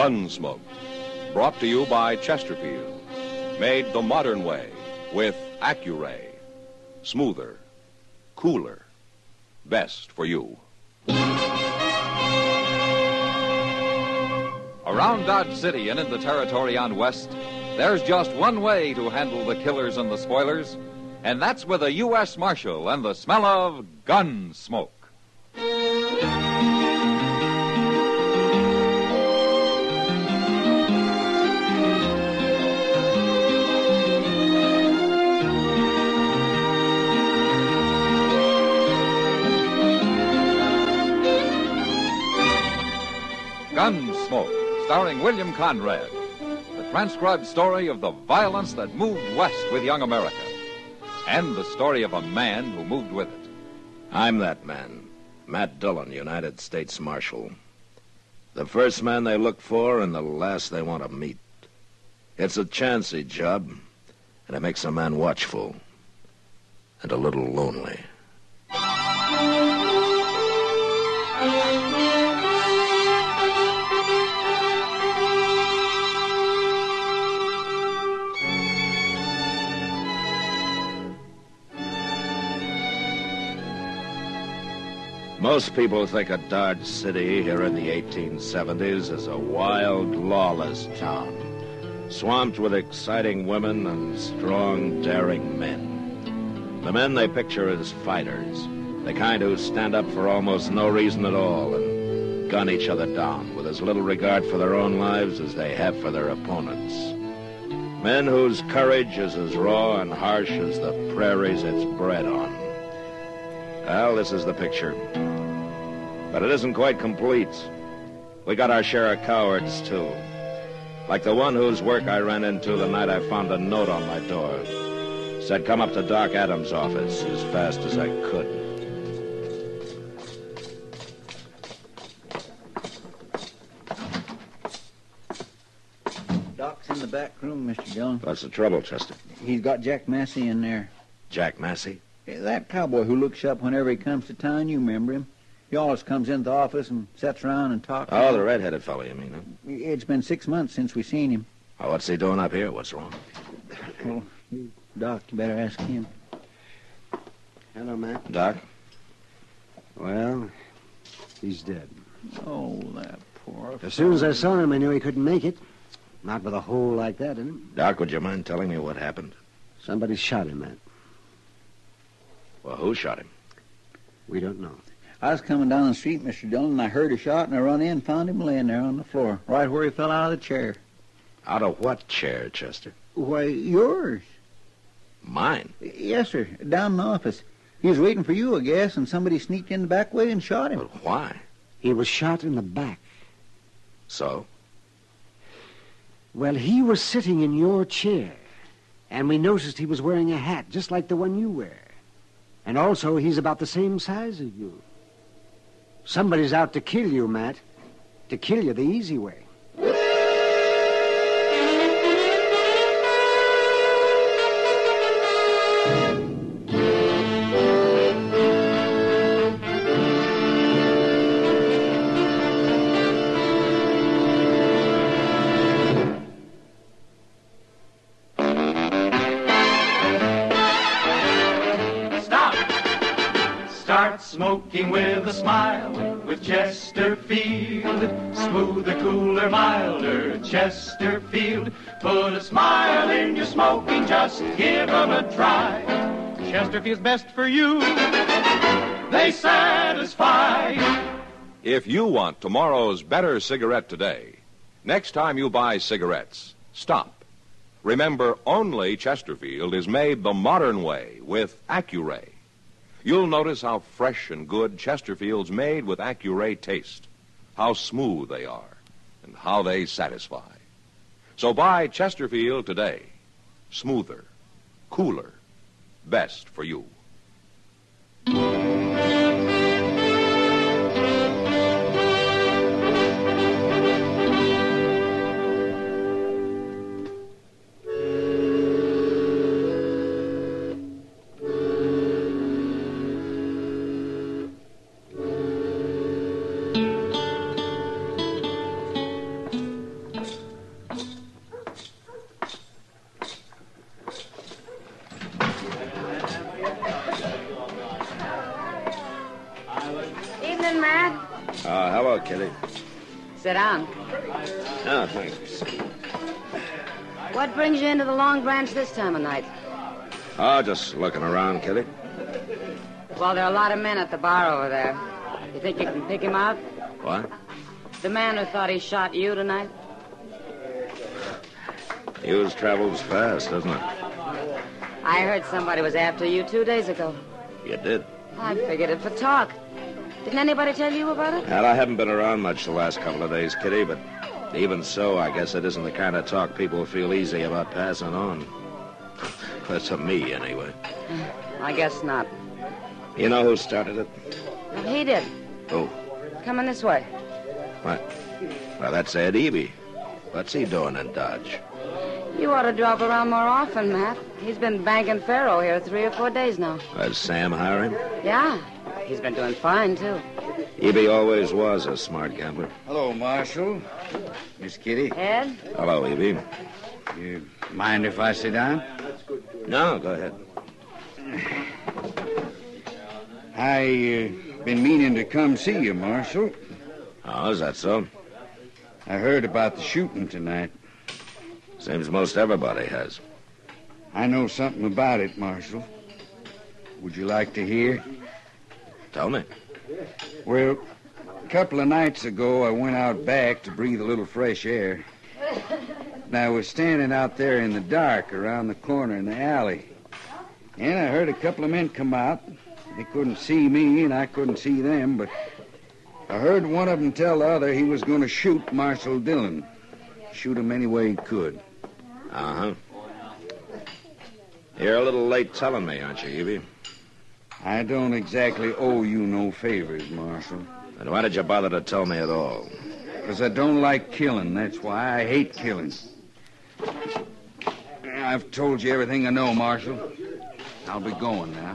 Gunsmoke, brought to you by Chesterfield, made the modern way with Accuray. Smoother, cooler, best for you. Around Dodge City and in the territory on West, there's just one way to handle the killers and the spoilers, and that's with a U.S. Marshal and the smell of gun smoke. Gunsmoke, starring William Conrad. The transcribed story of the violence that moved west with young America. And the story of a man who moved with it. I'm that man, Matt Dillon, United States Marshal. The first man they look for and the last they want to meet. It's a chancy job, and it makes a man watchful and a little lonely. Most people think of Dodge City here in the 1870s as a wild, lawless town, swamped with exciting women and strong, daring men. The men they picture as fighters, the kind who stand up for almost no reason at all and gun each other down with as little regard for their own lives as they have for their opponents. Men whose courage is as raw and harsh as the prairies it's bred on. Well, this is the picture. But it isn't quite complete. We got our share of cowards, too. Like the one whose work I ran into the night I found a note on my door. Said, come up to Doc Adams' office as fast as I could. Doc's in the back room, Mr. Dillon. What's the trouble, Chester? He's got Jack Massey in there. Jack Massey? That cowboy who looks up whenever he comes to town, you remember him. He always comes into the office and sits around and talks. Oh, the red-headed fellow, you mean, huh? It's been 6 months since we seen him. Oh, what's he doing up here? What's wrong? Well, Doc, you better ask him. Hello, Matt. Doc? Well, he's dead. Oh, that poor... As soon as I saw him, I knew he couldn't make it. Not with a hole like that in him. Doc, would you mind telling me what happened? Somebody shot him, Matt. Well, who shot him? We don't know. I was coming down the street, Mr. Dillon, and I heard a shot, and I run in and found him laying there on the floor, right where he fell out of the chair. Out of what chair, Chester? Why, yours. Mine? Yes, sir, down in the office. He was waiting for you, I guess, and somebody sneaked in the back way and shot him. But why? He was shot in the back. So? Well, he was sitting in your chair, and we noticed he was wearing a hat just like the one you wear. And also, he's about the same size as you. Somebody's out to kill you, Matt. To kill you the easy way. Smoking with a smile, with Chesterfield. Smoother, cooler, milder, Chesterfield. Put a smile in your smoking, just give 'em a try. Chesterfield's best for you. They satisfy. If you want tomorrow's better cigarette today, next time you buy cigarettes, stop. Remember, only Chesterfield is made the modern way with Accuray. You'll notice how fresh and good Chesterfield's made with Accuray taste, how smooth they are, and how they satisfy. So buy Chesterfield today. Smoother, cooler, best for you. evening, Matt. Hello, Kitty. Sit down. Oh, thanks. What brings you into the Long Branch this time of night? Oh, just looking around, Kitty. Well, there are a lot of men at the bar over there. You think you can pick him out? What? The man who thought he shot you tonight? News travels fast, doesn't it? I heard somebody was after you 2 days ago. You did? I figured it for talk. Didn't anybody tell you about it? Well, I haven't been around much the last couple of days, Kitty, but even so, I guess it isn't the kind of talk people feel easy about passing on. That's to me, anyway. I guess not. You know who started it? Well, he did. Who? Coming this way. What? Well, that's Ed Eby. What's he doing in Dodge? You ought to drop around more often, Matt. He's been banking faro here 3 or 4 days now. Does Sam hire him? Yeah. He's been doing fine, too. Eby always was a smart gambler. Hello, Marshal. Miss Kitty. Ed? Hello, Eby. You mind if I sit down? No, go ahead. I been meaning to come see you, Marshal. Oh, is that so? I heard about the shooting tonight. Seems most everybody has. I know something about it, Marshal. Would you like to hear? Tell me. Well, a couple of nights ago, I went out back to breathe a little fresh air. And I was standing out there in the dark around the corner in the alley. And I heard a couple of men come out. They couldn't see me, and I couldn't see them, but I heard one of them tell the other he was going to shoot Marshal Dillon. Shoot him any way he could. Uh-huh. You're a little late telling me, aren't you, Eby? I don't exactly owe you no favors, Marshal. Then why did you bother to tell me at all? Because I don't like killing. That's why I hate killing. I've told you everything I know, Marshal. I'll be going now.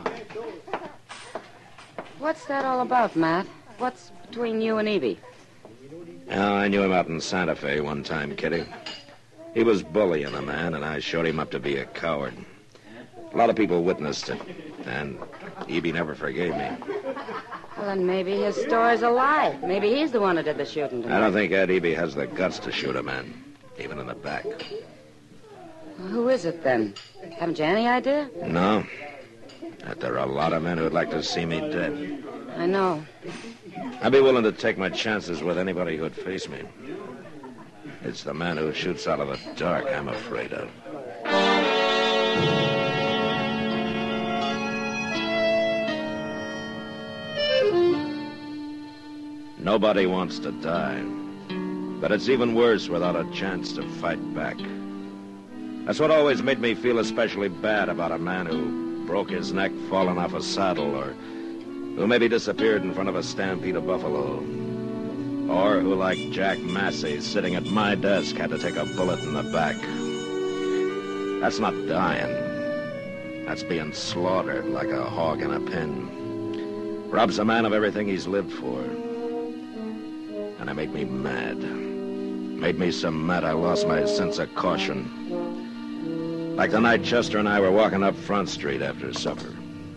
What's that all about, Matt? What's between you and Eby? Oh, I knew him out in Santa Fe one time, Kitty. He was bullying a man, and I showed him up to be a coward. A lot of people witnessed it, and Eby never forgave me. Well, then maybe his story's a lie. Maybe he's the one who did the shooting tonight. I don't think Ed Eby has the guts to shoot a man, even in the back. Well, who is it, then? Haven't you any idea? No. That there are a lot of men who'd like to see me dead. I know. I'd be willing to take my chances with anybody who'd face me. It's the man who shoots out of the dark I'm afraid of. Nobody wants to die, but it's even worse without a chance to fight back. That's what always made me feel especially bad about a man who broke his neck falling off a saddle, or who maybe disappeared in front of a stampede of buffalo, or who, like Jack Massey, sitting at my desk, had to take a bullet in the back. That's not dying. That's being slaughtered like a hog in a pen. Robs a man of everything he's lived for. And it made me mad. Made me so mad I lost my sense of caution. Like the night Chester and I were walking up Front Street after supper.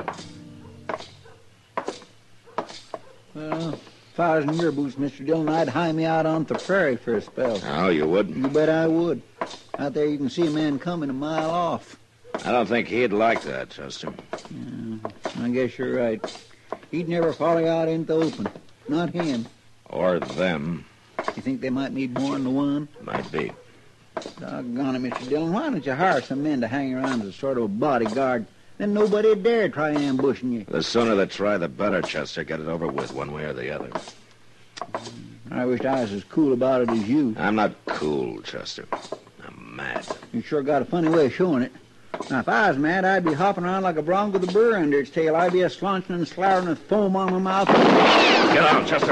Well, if I was in your boots, Mr. Dillon, I'd hide me out on the prairie for a spell. Oh, you would? You bet I would. Out there you can see a man coming a mile off. I don't think he'd like that, Chester. I guess you're right. He'd never follow you out into the open. Not him. Or them. You think they might need more than the one? Might be. Doggone it, Mr. Dillon. Why don't you hire some men to hang around as a sort of a bodyguard? Then nobody would dare try ambushing you. The sooner they try, the better, Chester. Get it over with one way or the other. I wish I was as cool about it as you. I'm not cool, Chester. I'm mad. You sure got a funny way of showing it. Now, if I was mad, I'd be hopping around like a bronc with a burr under its tail. I'd be a slaunching and sloughing with foam on my mouth. Get out, Chester.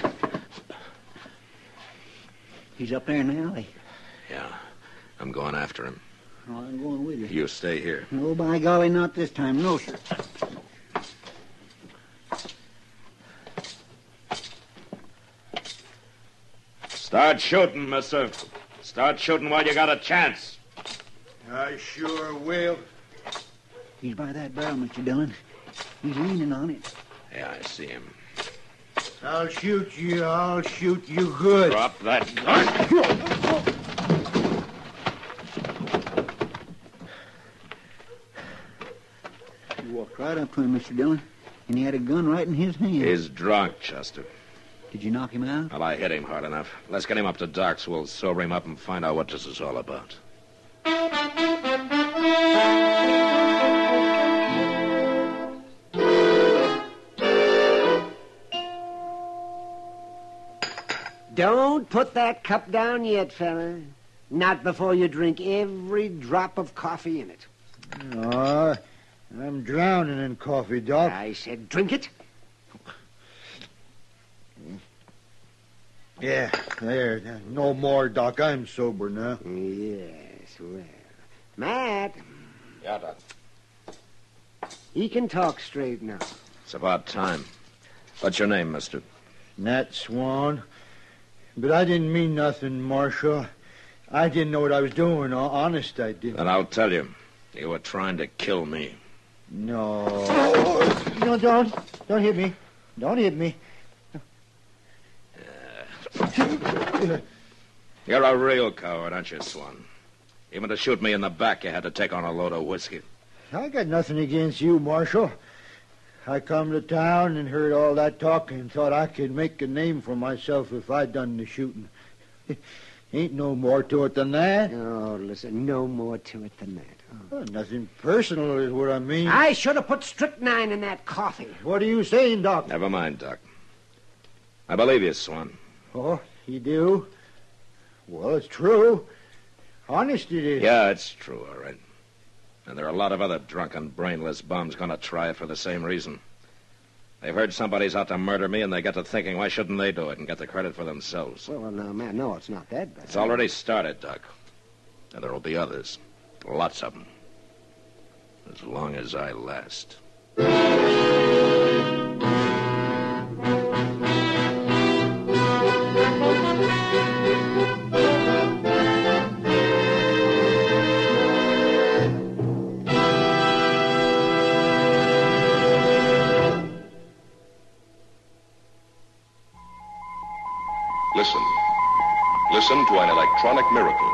He's up there in the alley. Yeah, I'm going after him. Oh, I'm going with you. You stay here. No, by golly, not this time. No, sir. Start shooting, mister. Start shooting while you got a chance. I sure will. He's by that barrel, Mr. Dillon. He's leaning on it. Yeah, I see him. I'll shoot you. I'll shoot you good. Drop that gun. You walked right up to him, Mr. Dillon, and he had a gun right in his hand. He's drunk, Chester. Did you knock him out? Well, I hit him hard enough. Let's get him up to Doc so we'll sober him up and find out what this is all about. Don't put that cup down yet, fella. Not before you drink every drop of coffee in it. Oh, I'm drowning in coffee, Doc. I said drink it. Yeah, there. No more, Doc. I'm sober now. Yes, well. Matt, Yeah, Doc. he can talk straight now. It's about time. What's your name, mister? Nat Swan. But I didn't mean nothing, Marshal. I didn't know what I was doing. Honest, I didn't. Then I'll tell you. You were trying to kill me. No. No, don't. Don't hit me. Don't hit me. You're a real coward, aren't you, Swan? Even to shoot me in the back, you had to take on a load of whiskey. I got nothing against you, Marshal. I come to town and heard all that talk and thought I could make a name for myself if I'd done the shooting. Ain't no more to it than that. Oh, listen, no more to it than that. Oh. Nothing personal is what I mean. I should have put strychnine in that coffee. What are you saying, Doc? Never mind, Doc. I believe you, Swan. Oh, you do? Well, it's true. Honest it is. Yeah, it's true, all right. And there are a lot of other drunken, brainless bums going to try it for the same reason. They've heard somebody's out to murder me, and they get to thinking, why shouldn't they do it and get the credit for themselves? Well, no, man, no, it's not that bad. It's already started, Doc. And there will be others. Lots of them. As long as I last. Listen. Listen to an electronic miracle.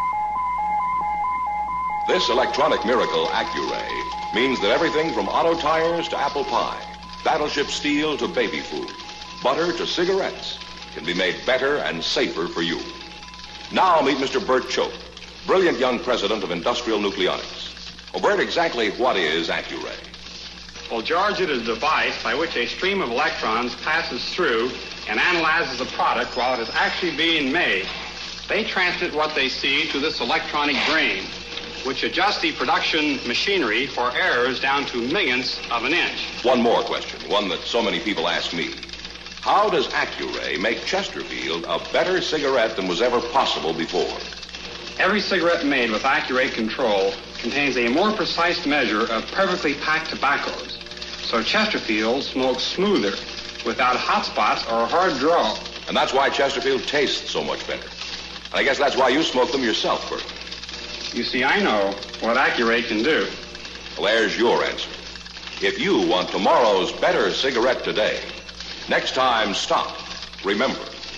This electronic miracle, Accuray, means that everything from auto tires to apple pie, battleship steel to baby food, butter to cigarettes, can be made better and safer for you. Now meet Mr. Bert Choate, brilliant young president of Industrial Nucleonics. Well, Bert, exactly what is Accuray? Well, George, it is a device by which a stream of electrons passes through and analyzes a product while it is actually being made. They transmit what they see to this electronic brain, which adjusts the production machinery for errors down to millionths of an inch. One more question, one that so many people ask me. How does Accuray make Chesterfield a better cigarette than was ever possible before? Every cigarette made with Accuray control contains a more precise measure of perfectly packed tobaccos. So Chesterfield smokes smoother, without hot spots or a hard draw. And that's why Chesterfield tastes so much better. And I guess that's why you smoke them yourself, Bert. You see, I know what Accuray can do. Well, there's your answer. If you want tomorrow's better cigarette today, next time stop. Remember.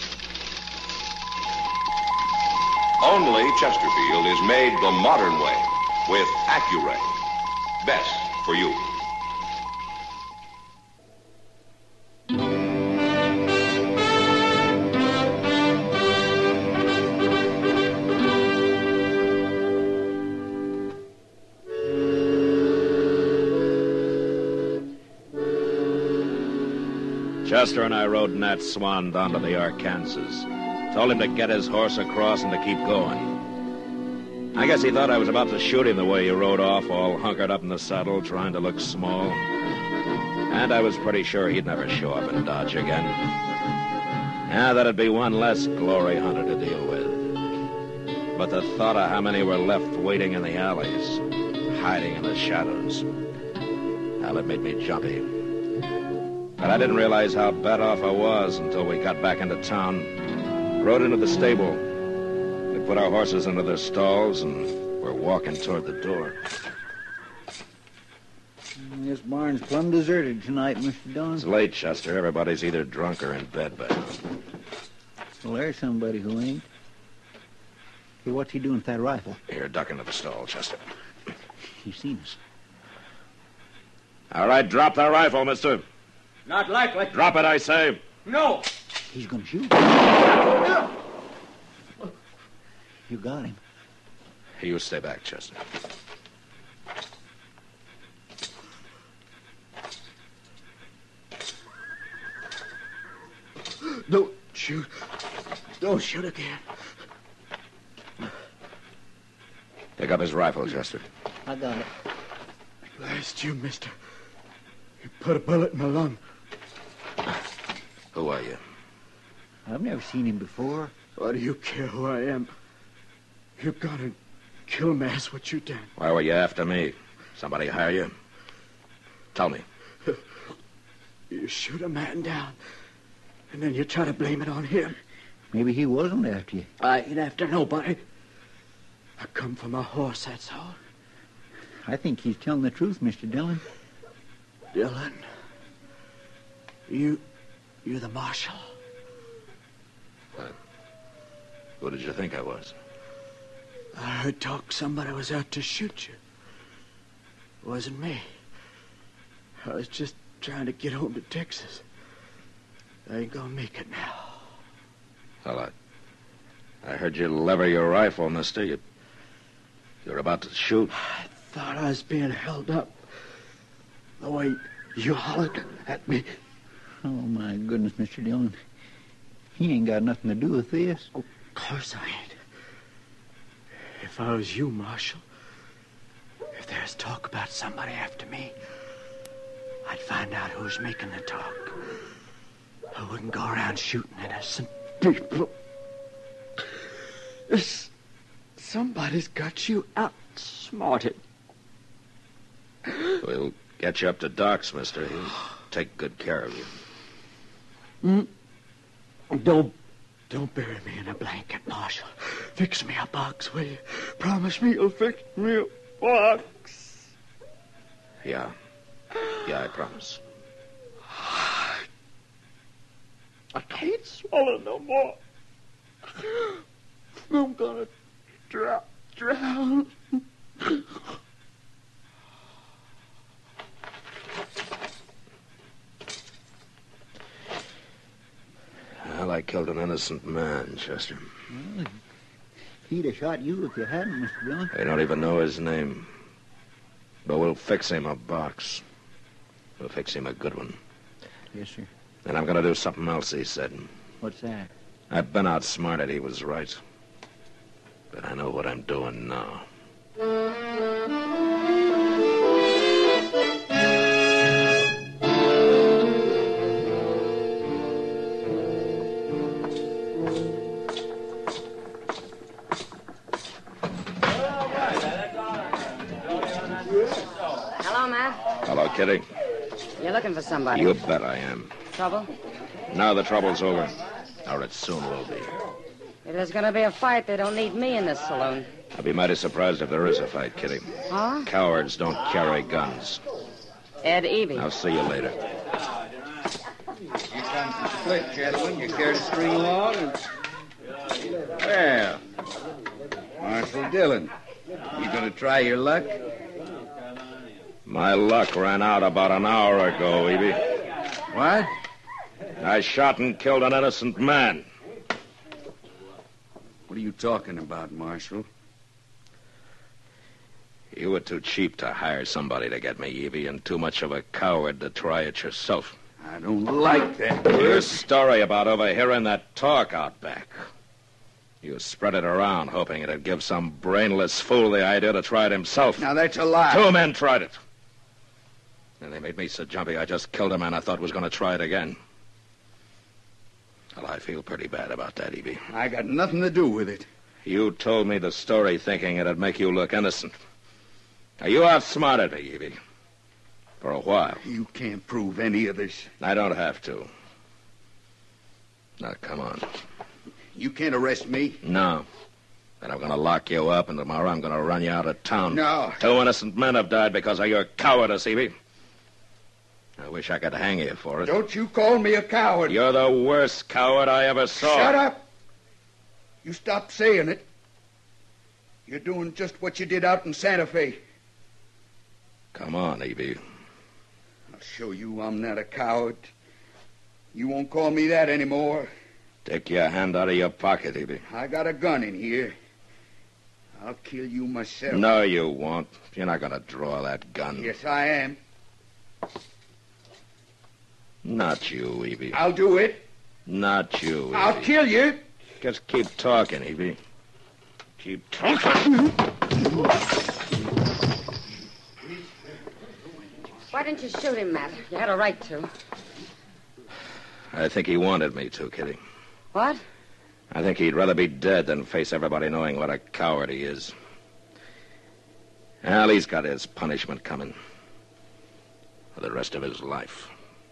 Only Chesterfield is made the modern way with Accuray. Best for you. Chester and I rode Nat Swan down to the Arkansas. Told him to get his horse across and to keep going. I guess he thought I was about to shoot him the way he rode off, all hunkered up in the saddle, trying to look small. And I was pretty sure he'd never show up in Dodge again. Yeah, that'd be one less glory hunter to deal with. But the thought of how many were left waiting in the alleys, hiding in the shadows, well, it made me jumpy. But I didn't realize how bad off I was until we got back into town, rode into the stable. We put our horses into their stalls, and we're walking toward the door. This barn's plumb deserted tonight, Mr. Dillon. It's late, Chester. Everybody's either drunk or in bed by now. Well, there's somebody who ain't. Hey, what's he doing with that rifle? Here, duck into the stall, Chester. He's seen us. All right, drop that rifle, mister. Not likely. Drop it, I say. No. He's gonna shoot. You got him. You stay back, Chester. Don't shoot. Don't shoot again. Pick up his rifle, Chester. I got it. Last you, mister. You put a bullet in my lung. Who are you? I've never seen him before. Why do you care who I am? You gotta kill me, that's what you done. Why were you after me? Somebody hire you? Tell me. You shoot a man down, and then you try to blame it on him. Maybe he wasn't after you. I ain't after nobody. I come for my horse, that's all. I think he's telling the truth, Mr. Dillon. Dillon, you're the marshal. Who did you think I was? I heard talk somebody was out to shoot you. It wasn't me. I was just trying to get home to Texas. I ain't gonna make it now. Well, I heard you lever your rifle, mister. You're about to shoot. I thought I was being held up. The way you hollered at me. Oh, my goodness, Mr. Dillon. He ain't got nothing to do with this. Of course I ain't. If I was you, Marshal, if there's talk about somebody after me, I'd find out who's making the talk. I wouldn't go around shooting innocent people. Somebody's got you outsmarted. We'll get you up to Doc's, mister. He'll take good care of you. Don't bury me in a blanket, Marshal. Fix me a box, will you? Promise me you'll fix me a box. Yeah, I promise. I can't swallow no more. I'm gonna drown. Well, I killed an innocent man, Chester. Well, he'd have shot you if you hadn't, Mr. Dillon. I don't even know his name. But we'll fix him a box. We'll fix him a good one. Yes, sir. And I'm going to do something else, he said. What's that? I've been outsmarted. He was right. But I know what I'm doing now. Hello, Matt. Hello, Kitty. You're looking for somebody. You bet I am. Trouble? Now the trouble's over. Or it soon will be. If there's going to be a fight, they don't need me in this saloon. I'll be mighty surprised if there is a fight, Kitty. Huh? Cowards don't carry guns. Ed Evie. I'll see you later. Here comes the split, gentlemen. You care to string along? Well, Marshal Dillon, you gonna try your luck? My luck ran out about an hour ago, Evie. What? I shot and killed an innocent man. What are you talking about, Marshal? You were too cheap to hire somebody to get me, Evie, and too much of a coward to try it yourself. I don't like that. Your story about overhearing that talk out back. You spread it around, hoping it'd give some brainless fool the idea to try it himself. Now, that's a lie. 2 men tried it. And they made me so jumpy I just killed a man I thought was going to try it again. Well, I feel pretty bad about that, Evie. I got nothing to do with it. You told me the story thinking it'd make you look innocent. Now, you outsmarted me, Evie. For a while. You can't prove any of this. I don't have to. Now, come on. You can't arrest me. No. Then I'm going to lock you up, and tomorrow I'm going to run you out of town. No. 2 innocent men have died because of your cowardice, Evie. I wish I could hang you for it. Don't you call me a coward. You're the worst coward I ever saw. Shut up. You stop saying it. You're doing just what you did out in Santa Fe. Come on, Evie. I'll show you I'm not a coward. You won't call me that anymore. Take your hand out of your pocket, Evie. I got a gun in here. I'll kill you myself. No, you won't. You're not going to draw that gun. Yes, I am. Not you, Evie. I'll do it. Not you, Evie. I'll kill you. Just keep talking, Evie. Keep talking. Why didn't you shoot him, Matt? You had a right to. I think he wanted me to, Kitty. What? I think he'd rather be dead than face everybody knowing what a coward he is. Well, he's got his punishment coming for the rest of his life.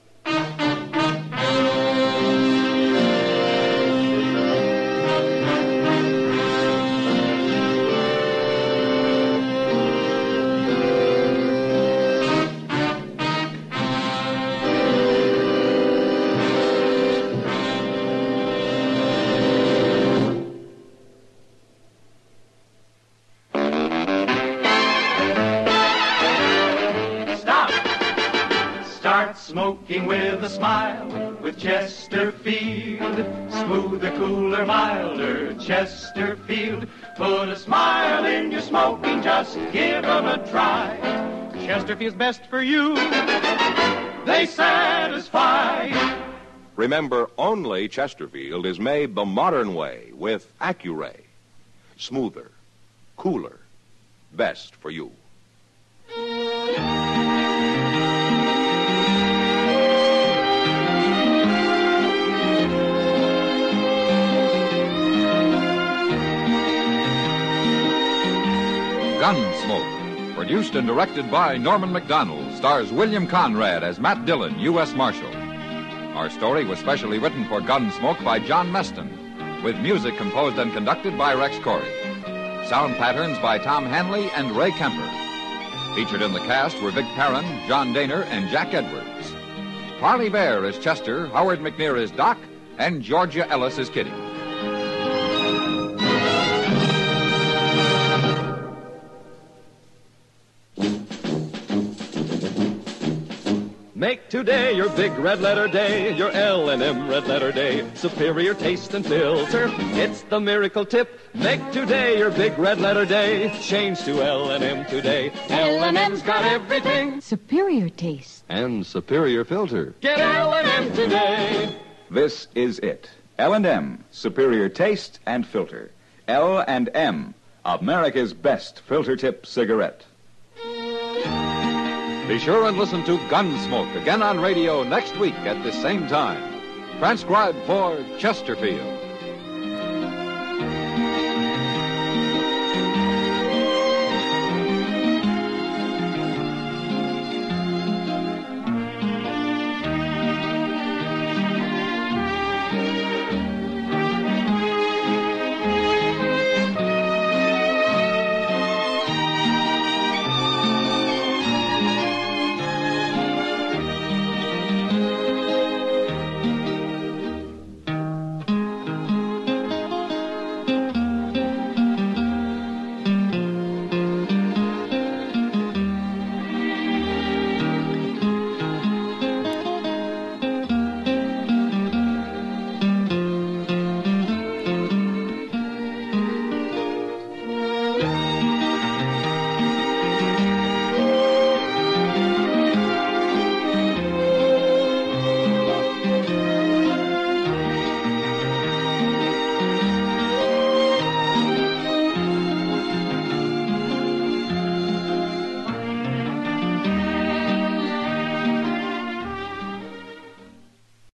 Smoking with a smile, with Chesterfield. Smoother, cooler, milder, Chesterfield. Put a smile in your smoking, just give them a try. Chesterfield's best for you. They satisfy. Remember, only Chesterfield is made the modern way with Accuray. Smoother, cooler, best for you. Gunsmoke, produced and directed by Norman Macdonald, stars William Conrad as Matt Dillon, U.S. Marshal. Our story was specially written for Gunsmoke by John Meston, with music composed and conducted by Rex Corey. Sound patterns by Tom Hanley and Ray Kemper. Featured in the cast were Vic Perrin, John Daner, and Jack Edwards. Parley Bear is Chester, Howard McNear is Doc, and Georgia Ellis is Kitty. Make today your big red letter day, your L&M red letter day. Superior taste and filter, it's the miracle tip. Make today your big red letter day. Change to L&M today. L&M's got everything. Superior taste. And superior filter. Get L&M today. This is it. L&M, superior taste and filter. L&M, America's best filter tip cigarette. Be sure and listen to Gunsmoke again on radio next week at the same time. Transcribed for Chesterfield.